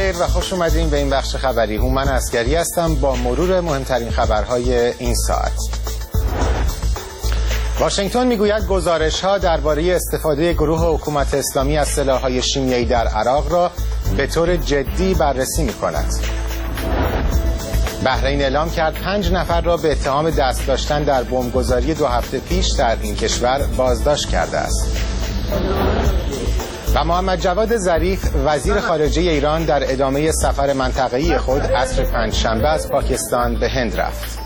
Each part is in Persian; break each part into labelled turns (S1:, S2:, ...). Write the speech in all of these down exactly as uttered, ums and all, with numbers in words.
S1: بخیر و خوش اومدین به این بخش خبری. هومن عسگری هستم با مرور مهمترین خبرهای این ساعت. واشنگتن میگوید گزارش‌ها درباره استفاده گروه حکومت اسلامی از سلاح‌های شیمیایی در عراق را به طور جدی بررسی می‌کند. بحرین اعلام کرد پنج نفر را به اتهام دست داشتن در بمبگذاری دو هفته پیش در این کشور بازداشت کرده است. و محمد جواد ظریف وزیر خارجه ایران در ادامه سفر منطقه‌ای خود عصر پنجشنبه از پاکستان به هند رفت.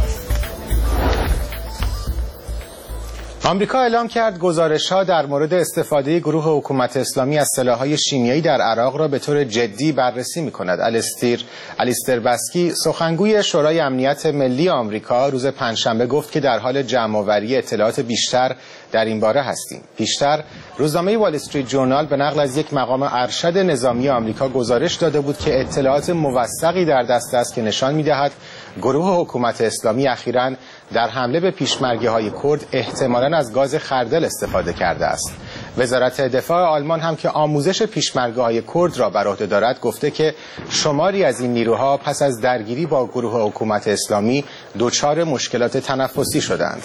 S1: آمریکا اعلام کرد گزارش‌ها در مورد استفاده گروه حکومت اسلامی از سلاح‌های شیمیایی در عراق را به طور جدی بررسی می‌کند. الیستر الیستر بسکی سخنگوی شورای امنیت ملی آمریکا روز پنجشنبه گفت که در حال جمع‌آوری اطلاعات بیشتر در این باره هستیم. پیشتر روزنامه وال استریت جورنال به نقل از یک مقام ارشد نظامی آمریکا گزارش داده بود که اطلاعات موثقی در دست است که نشان می‌دهد گروه حکومت اسلامی اخیراً در حمله به پیشمرگی‌های کرد احتمالاً از گاز خردل استفاده کرده است. وزارت دفاع آلمان هم که آموزش پیشمرگی‌های کرد را بر عهده دارد گفته که شماری از این نیروها پس از درگیری با گروه حکومت اسلامی دچار مشکلات تنفسی شدند.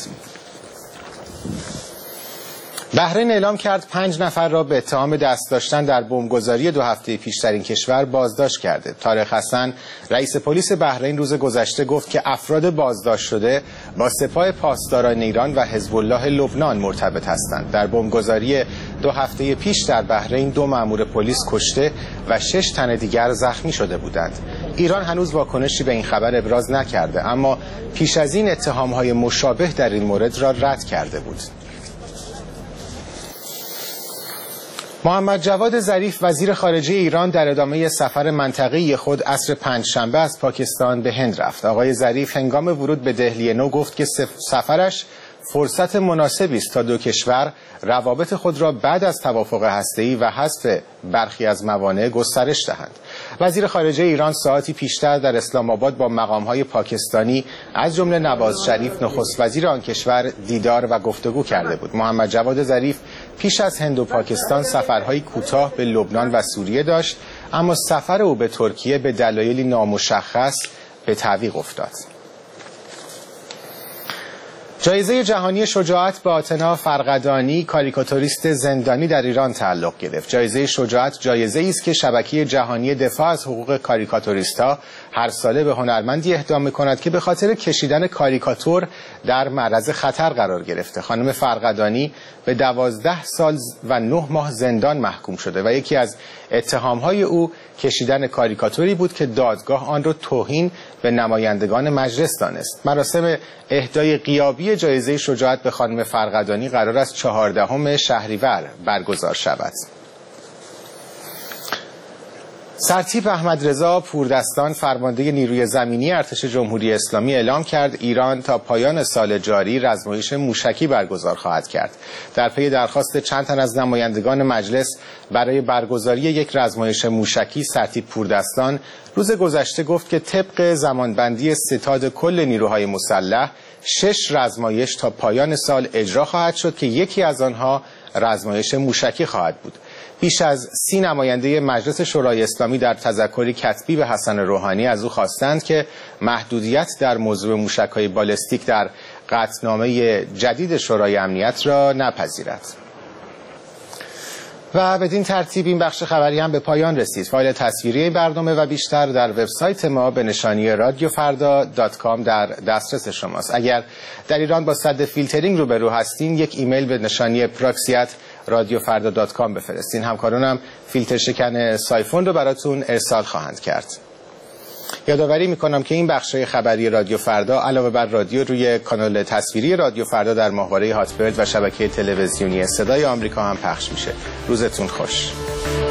S1: بحرین اعلام کرد پنج نفر را به اتهام دست داشتن در بمبگذاری دو هفته پیش در این کشور بازداشت کرده. طارق حسن رئیس پلیس بحرین روز گذشته گفت که افراد بازداشت شده با سپاه پاسداران ایران و حزب الله لبنان مرتبط هستند. در بمبگذاری دو هفته پیش در بحرین دو مأمور پلیس کشته و شش تن دیگر زخمی شده بودند. ایران هنوز واکنشی به این خبر ابراز نکرده، اما پیش از این اتهام‌های مشابه در این مورد را رد کرده بود. محمد جواد ظریف وزیر خارجه ایران در ادامه سفر منطقه‌ای خود عصر پنجشنبه از پاکستان به هند رفت. آقای ظریف هنگام ورود به دهلی نو گفت که سفرش فرصت مناسبی است تا دو کشور روابط خود را بعد از توافق هسته‌ای و حذف برخی از موانع گسترش دهند. وزیر خارجه ایران ساعتی پیشتر در اسلام آباد با مقام‌های پاکستانی از جمله نواز شریف نخست وزیر آن کشور دیدار و گفتگو کرده بود. محمد جواد ظریف پیش از هند و پاکستان سفرهای کوتاه به لبنان و سوریه داشت، اما سفر او به ترکیه به دلایلی نامشخص به تعویق افتاد. جایزه جهانی شجاعت به آتنا فرقدانی کاریکاتوریست زندانی در ایران تعلق گرفت. جایزه شجاعت جایزه‌ای است که شبکه جهانی دفاع از حقوق کاریکاتوریست‌ها هر ساله به هنرمندی اهدا می‌کند که به خاطر کشیدن کاریکاتور در معرض خطر قرار گرفته. خانم فرقدانی به دوازده سال و نه ماه زندان محکوم شده و یکی از اتهام‌های او کشیدن کاریکاتوری بود که دادگاه آن را توهین به نمایندگان مجلس دانست. مراسم اهدای غیابی جایزه شجاعت به خانم فرقدانی قرار است چهاردهم شهریور برگزار شود. سرتیپ احمدرضا پوردستان فرمانده نیروی زمینی ارتش جمهوری اسلامی اعلام کرد ایران تا پایان سال جاری رزمایش موشکی برگزار خواهد کرد. در پی درخواست چند تن از نمایندگان مجلس برای برگزاری یک رزمایش موشکی، سرتیپ پوردستان روز گذشته گفت که طبق زمانبندی ستاد کل نیروهای مسلح شش رزمایش تا پایان سال اجرا خواهد شد که یکی از آنها رزمایش موشکی خواهد بود. بیش از سی نماینده مجلس شورای اسلامی در تذکری کتبی به حسن روحانی از او خواستند که محدودیت در موضوع موشک‌های بالستیک در قطعنامه جدید شورای امنیت را نپذیرد. و بدین ترتیب این بخش خبری هم به پایان رسید. فایل تصویری این برنامه و بیشتر در وبسایت ما به نشانی رادیو فردا دات کام در دسترس شماست. اگر در ایران با سد فیلترینگ روبرو هستین، یک ایمیل به نشانی پراکسیت رادیو فردا دات کام بفرستین. همکارانم فیلتر شکن سایفون رو براتون ارسال خواهند کرد. یادآوری میکنم که این بخش خبری رادیو فردا علاوه بر رادیو روی کانال تصویری رادیو فردا در ماهواره هاتبرد و شبکه تلویزیونی صدای آمریکا هم پخش میشه. روزتون خوش.